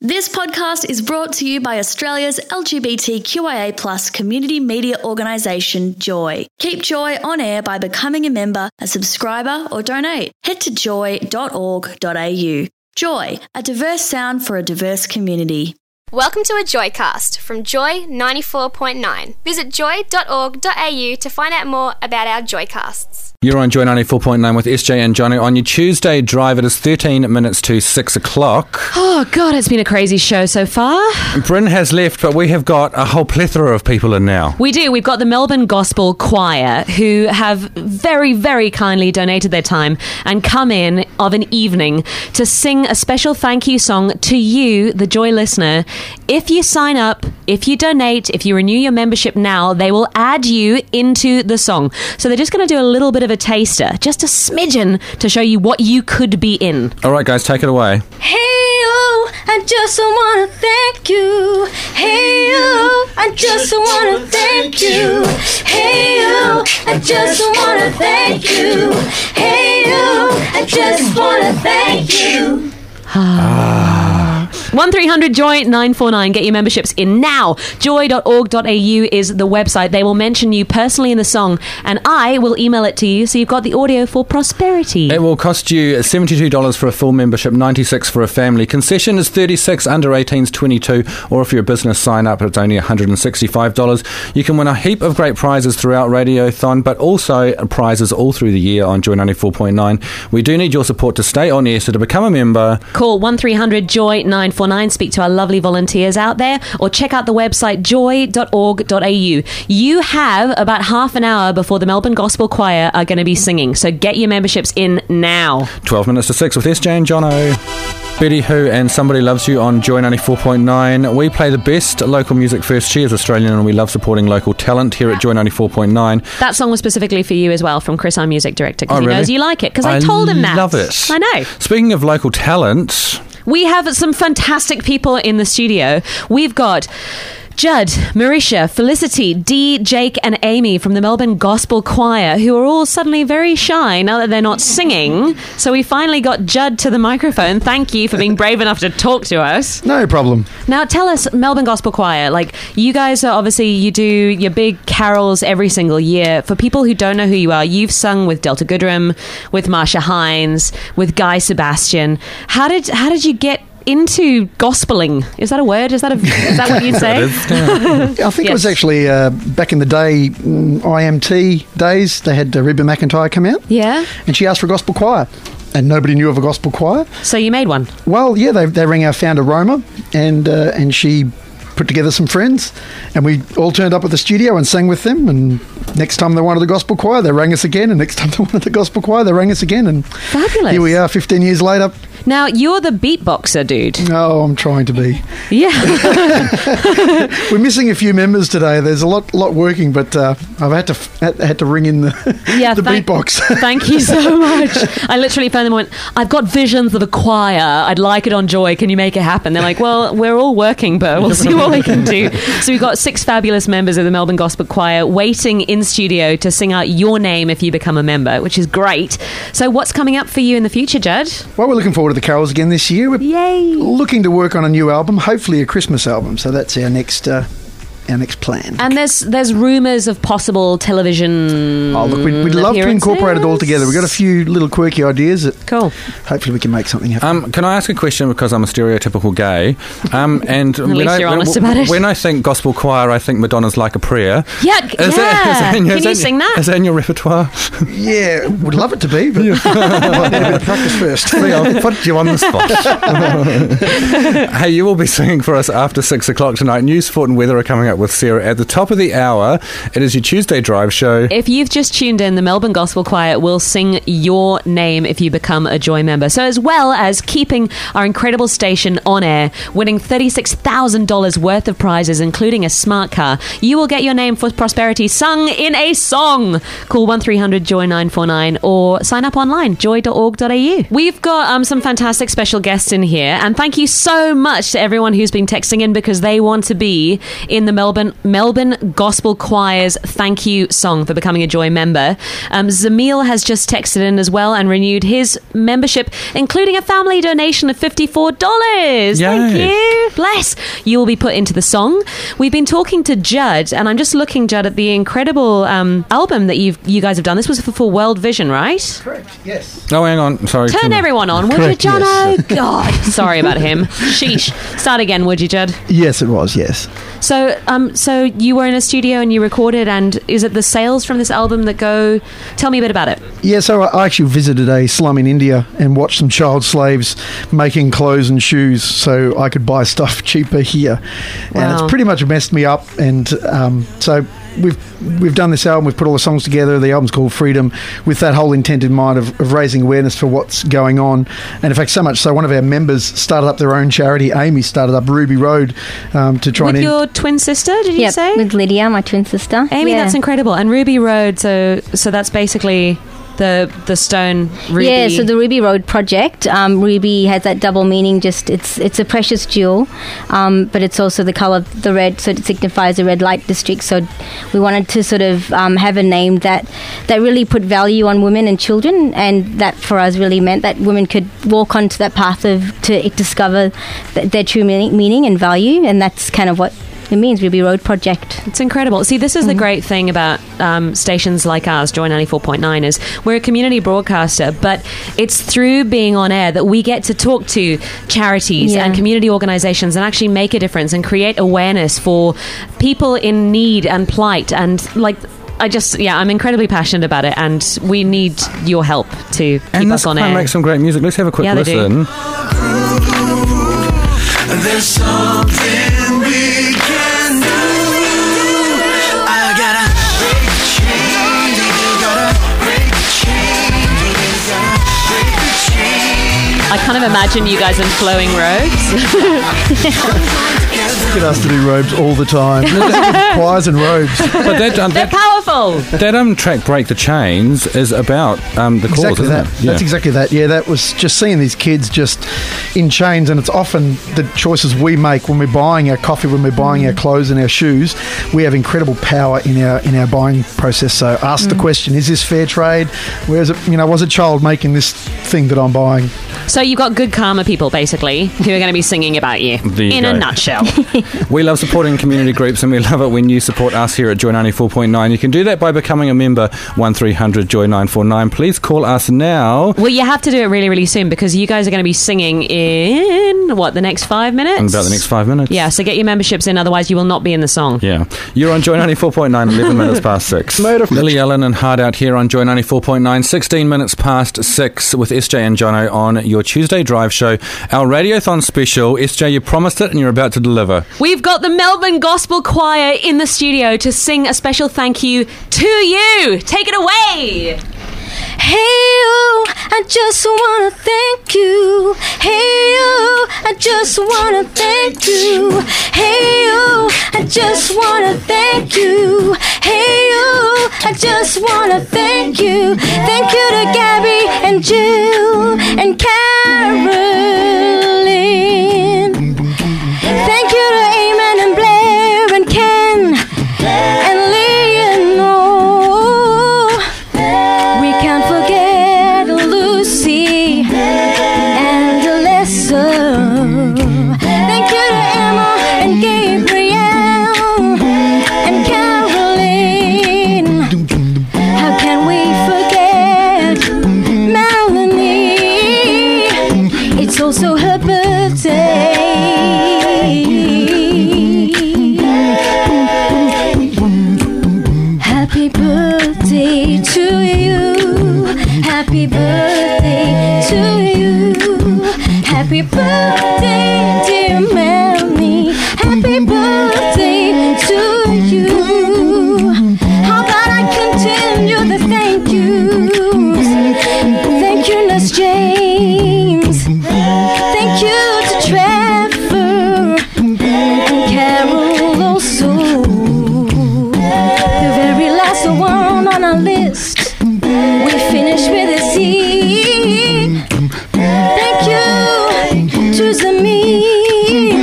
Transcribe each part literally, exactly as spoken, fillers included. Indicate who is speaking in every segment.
Speaker 1: This podcast is brought to you by Australia's L G B T Q I A plus community media organisation, Joy. Keep Joy on air by becoming a member, a subscriber or donate. Head to joy dot org dot a u. Joy, a diverse sound for a diverse community.
Speaker 2: Welcome to a Joycast from Joy ninety-four point nine. Visit joy dot org dot a u to find out more about our Joycasts.
Speaker 3: You're on Joy ninety-four point nine with S J and Johnny. On your Tuesday drive, it is thirteen minutes to six o'clock.
Speaker 4: Oh, God, it's been a crazy show so far.
Speaker 3: Bryn has left, but we have got a whole plethora of people in now.
Speaker 4: We do. We've got the Melbourne Gospel Choir, who have very, very kindly donated their time and come in of an evening to sing a special thank you song to you, the Joy listener. If you sign up, if you donate, if you renew your membership now, they will add you into the song. So they're just going to do a little bit of a taster, just a smidgen, to show you what you could be in.
Speaker 3: All right, guys, take it away.
Speaker 5: Hey, oh, I just want to thank you. Hey, oh, I just want to thank you. Hey, oh, I just want to thank you. Hey, oh, I just want to thank you.
Speaker 4: Ah. one three hundred joy nine four nine. Get your memberships in now. joy dot org dot a u is the website. They will mention you personally in the song, and I will email it to you so you've got the audio for prosperity.
Speaker 3: It will cost you seventy-two dollars for a full membership, ninety-six dollars for a family. Concession is thirty-six dollars, under eighteens twenty-two dollars, or if you're a business sign up, it's only one hundred sixty-five dollars. You can win a heap of great prizes throughout Radiothon, but also prizes all through the year on Joy ninety-four point nine. We do need your support to stay on air, so to become a member,
Speaker 4: call one three hundred joy nine four nine. Speak to our lovely volunteers out there, or check out the website joy dot org dot a u. You have about half an hour before the Melbourne Gospel Choir are going to be singing, so get your memberships in now.
Speaker 3: twelve minutes to six with S J and Jono. Betty Who and Somebody Loves You on Joy ninety-four point nine. We play the best local music first. She is Australian and we love supporting local talent here at Joy ninety-four point nine.
Speaker 4: That song was specifically for you as well, from Chris, our music director, because
Speaker 3: oh,
Speaker 4: he
Speaker 3: really?
Speaker 4: knows you like it, because I, I told him that.
Speaker 3: I love it.
Speaker 4: I know.
Speaker 3: Speaking of local talent,
Speaker 4: we have some fantastic people in the studio. We've got Judd, Marisha, Felicity, Dee, Jake and Amy from the Melbourne Gospel Choir, who are all suddenly very shy now that they're not singing. So we finally got Judd to the microphone. Thank you for being brave enough to talk to us.
Speaker 6: No problem.
Speaker 4: Now tell us, Melbourne Gospel Choir, like, you guys are obviously, you do your big carols every single year. For people who don't know who you are, you've sung with Delta Goodrem, with Marsha Hines, with Guy Sebastian. How did how did you get into gospeling? Is that a word? Is that a, is that what you'd say?
Speaker 6: I think
Speaker 4: yes.
Speaker 6: It was actually uh, back in the day, mm, I M T days, they had uh, Reba McEntire come out.
Speaker 4: Yeah.
Speaker 6: And she asked for a gospel choir. And nobody knew of a gospel choir.
Speaker 4: So you made one?
Speaker 6: Well, yeah, they, they rang our founder, Roma, and uh, and she put together some friends, and we all turned up at the studio and sang with them, and next time they wanted the gospel choir, they rang us again, and next time they wanted the gospel choir, they rang us again, and
Speaker 4: fabulous.
Speaker 6: Here we are fifteen years later.
Speaker 4: Now, you're the beatboxer, dude.
Speaker 6: Oh, I'm trying to be.
Speaker 4: Yeah.
Speaker 6: We're missing a few members today. There's a lot lot working, but uh, I've had to had, had to ring in the,
Speaker 4: yeah,
Speaker 6: the
Speaker 4: thank,
Speaker 6: beatbox.
Speaker 4: Thank you so much. I literally phoned them and went, I've got visions of a choir. I'd like it on Joy. Can you make it happen? They're like, well, we're all working, but we'll see what we can do. So we've got six fabulous members of the Melbourne Gospel Choir waiting in studio to sing out your name if you become a member, which is great. So what's coming up for you in the future, Judd?
Speaker 6: Well, we're looking forward to the carols again this year. We're
Speaker 4: Yay.
Speaker 6: looking to work on a new album, hopefully a Christmas album. So that's our next uh, our next plan.
Speaker 4: And there's there's rumours of possible television.
Speaker 6: Oh, look, we'd, we'd love to incorporate it all together. We've got a few little quirky ideas that
Speaker 4: cool.
Speaker 6: hopefully we can make something happen.
Speaker 3: Um, can I ask a question, because I'm a stereotypical gay? Um, and
Speaker 4: At
Speaker 3: when
Speaker 4: least
Speaker 3: I,
Speaker 4: you're
Speaker 3: when,
Speaker 4: honest about it.
Speaker 3: When I think gospel choir, I think Madonna's Like a Prayer.
Speaker 4: Yeah,
Speaker 3: is
Speaker 4: yeah.
Speaker 3: That, is that in your,
Speaker 4: can
Speaker 3: is
Speaker 4: you
Speaker 3: that,
Speaker 4: sing that?
Speaker 3: Is that in your repertoire?
Speaker 6: Yeah, would love it to be, but I need a bit of practice first.
Speaker 3: See, I'll put you on the spot. Hey, you will be singing for us after six o'clock tonight. News, sport and weather are coming up with Sarah at the top of the hour. It is your Tuesday Drive show.
Speaker 4: If you've just tuned in, the Melbourne Gospel Choir will sing your name if you become a Joy member. So as well as keeping our incredible station on air, winning thirty-six thousand dollars worth of prizes, including a smart car, you will get your name for prosperity sung in a song. Call one three hundred joy nine four nine or sign up online, joy dot org dot a u. We've got um, some fantastic special guests in here, and thank you so much to everyone who's been texting in, because they want to be in the Melbourne Melbourne Gospel Choir's thank you song for becoming a Joy member. Um, Zamil has just texted in as well and renewed his membership, including a family donation of fifty-four dollars.
Speaker 3: Yay.
Speaker 4: Thank you. bless, you will be put into the song. We've been talking to Judd, and I'm just looking, Judd, at the incredible um, album that you've you guys have done. This was for, for World Vision, right?
Speaker 6: Correct, yes.
Speaker 3: Oh, hang on. Sorry.
Speaker 4: Turn everyone on, would
Speaker 6: Correct,
Speaker 4: you, Jono?
Speaker 6: yes.
Speaker 4: God, sorry about him. Sheesh. Start again, would you, Judd?
Speaker 6: Yes, it was, yes.
Speaker 4: So, um, so you were in a studio and you recorded, and is it the sales from this album that go? Tell me a bit about it.
Speaker 6: Yeah, so I actually visited a slum in India and watched some child slaves making clothes and shoes so I could buy stuff cheaper here. And
Speaker 4: Wow.
Speaker 6: it's pretty much messed me up. And um, so we've we've done this album, we've put all the songs together. The album's called Freedom, with that whole intent in mind of, of raising awareness for what's going on. And in fact, so much so, one of our members started up their own charity. Amy started up Ruby Road um, to try
Speaker 4: With
Speaker 6: and...
Speaker 4: your twin sister, did you
Speaker 5: Yep,
Speaker 4: say?
Speaker 5: with Lydia, my twin sister.
Speaker 4: Amy,
Speaker 5: Yeah.
Speaker 4: that's incredible. And Ruby Road, so so that's basically the the stone ruby.
Speaker 5: Yeah, so the Ruby Road project, um, ruby has that double meaning. Just it's it's a precious jewel, um, but it's also the colour of the red, so it signifies the red light district. So we wanted to sort of um, have a name that that really put value on women and children, and that for us really meant that women could walk onto that path of to discover th- their true meaning, meaning and value, and that's kind of what it means, Ruby Road Project.
Speaker 4: It's incredible. See, this is the great thing about um, stations like ours, Joy ninety-four point nine, is we're a community broadcaster, but it's through being on air that we get to talk to charities
Speaker 5: Yeah.
Speaker 4: and community organisations and actually make a difference and create awareness for people in need and plight. And like, I just, yeah, I'm incredibly passionate about it, and we need your help to keep
Speaker 3: And
Speaker 4: us
Speaker 3: this
Speaker 4: on
Speaker 3: kind
Speaker 4: air.
Speaker 3: makes some great music. Let's have a quick
Speaker 4: Yeah, they do.
Speaker 3: listen.
Speaker 7: There's something we can do. I gotta break the chain. You gotta break the chain. You gotta break the chain.
Speaker 4: I kind of imagine you guys in flowing robes.
Speaker 6: Get us to do robes all the time. Choirs and robes.
Speaker 3: But that, um,
Speaker 4: They're
Speaker 3: that,
Speaker 4: powerful.
Speaker 3: that um, track, Break the Chains, is about um, the cause,
Speaker 6: Exactly
Speaker 3: isn't
Speaker 6: that.
Speaker 3: it?
Speaker 6: That's exactly that. Yeah, that was just seeing these kids just in chains, and it's often the choices we make when we're buying our coffee, when we're buying our clothes and our shoes. We have incredible power in our in our buying process. So ask the question: is this fair trade? Where is it? You know, was a child making this thing that I'm buying?
Speaker 4: So you've got good karma people, basically, who are going to be singing about you,
Speaker 3: There you
Speaker 4: in a
Speaker 3: go.
Speaker 4: nutshell.
Speaker 3: We love supporting community groups, and we love it when you support us here at Joy ninety-four point nine. You can do that by becoming a member, one three hundred Joy nine four nine. Please call us now.
Speaker 4: Well, you have to do it really, really soon, because you guys are going to be singing in, what, the next five minutes?
Speaker 3: In about the next five minutes.
Speaker 4: Yeah, so get your memberships in, otherwise you will not be in the song.
Speaker 3: Yeah. You're on Joy ninety-four point nine, eleven minutes past six. Lily Allen and Hard Out here on Joy ninety-four point nine, sixteen minutes past six with S J and Jono on your Tuesday Drive show. Our Radiothon special. S J, you promised it and you're about to deliver.
Speaker 4: We've got the Melbourne Gospel Choir in the studio to sing a special thank you to you. Take it away.
Speaker 5: Hey you, I just wanna thank you. Hey you, I just wanna thank you. Hey you, I just wanna thank you. Hey you, I just wanna thank you. Thank you to Gabby and Jill and Carolyn. Thank you to Eamon and Blair and Ken and Leonore. We can't forget Lucy and Alyssa. Thank you to Emma and Gabrielle and Caroline. How can we forget Melanie? It's also her birthday. Happy birthday to you. Happy birthday to you. Happy birthday, dear Melanie. Happy birthday to you. How about I continue the thank yous? Thank you, Nurse James. Thank you to Trevor and Carol also. The very last one on our list. We finished with a C. Thank you to Zameen.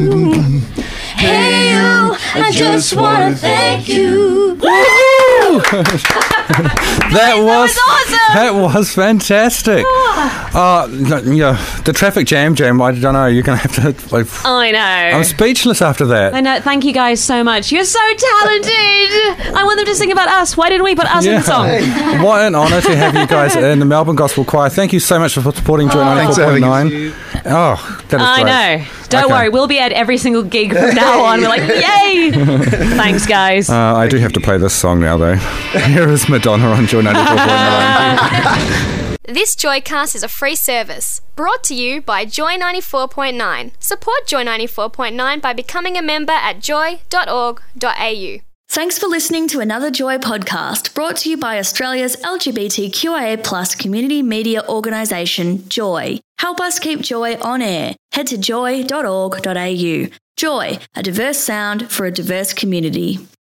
Speaker 5: Hey you, I just wanna thank you.
Speaker 3: Woo! that was,
Speaker 4: was awesome.
Speaker 3: That was fantastic. Oh, no, yeah, the traffic jam jam. I don't know. You're gonna have to. Like,
Speaker 4: I know.
Speaker 3: I'm speechless after that.
Speaker 4: I know. Thank you guys so much. You're so talented. I want them to sing about us. Why didn't we put us in the song?
Speaker 3: What an honour to have you guys in the Melbourne Gospel Choir. Thank you so much for supporting Joy
Speaker 6: thanks
Speaker 3: ninety-four
Speaker 6: for
Speaker 3: point
Speaker 6: having
Speaker 3: nine. Oh, that is
Speaker 4: I
Speaker 3: great.
Speaker 4: know. Don't
Speaker 3: Okay.
Speaker 4: worry. We'll be at every single gig from now on. We're like, yay. Thanks, guys.
Speaker 3: Uh, I do have to play this song now, though. Here is Madonna on Joy ninety-four point nine.
Speaker 2: This Joycast is a free service brought to you by Joy ninety-four point nine. Support Joy ninety-four point nine by becoming a member at joy dot org dot a u.
Speaker 1: Thanks for listening to another Joy podcast brought to you by Australia's L G B T Q I A plus community media organisation, Joy. Help us keep Joy on air. Head to joy dot org dot a u. Joy, a diverse sound for a diverse community.